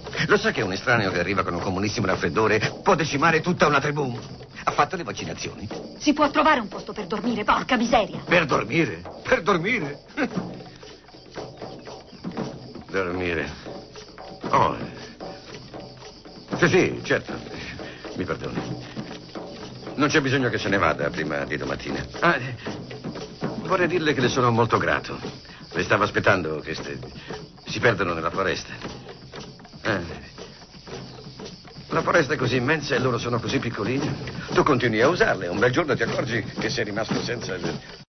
Lo sa che un estraneo che arriva con un comunissimo raffreddore può decimare tutta una tribù? Ha fatto le vaccinazioni? Si può trovare un posto per dormire, porca miseria. Per dormire? Per dormire? Dormire. Oh. Sì, certo. Mi perdoni. Non c'è bisogno che se ne vada prima di domattina. Vorrei dirle che le sono molto grato. Le stavo aspettando che si perdono nella foresta. La foresta è così immensa e loro sono così piccolini. Tu continui a usarle. Un bel giorno ti accorgi che sei rimasto senza...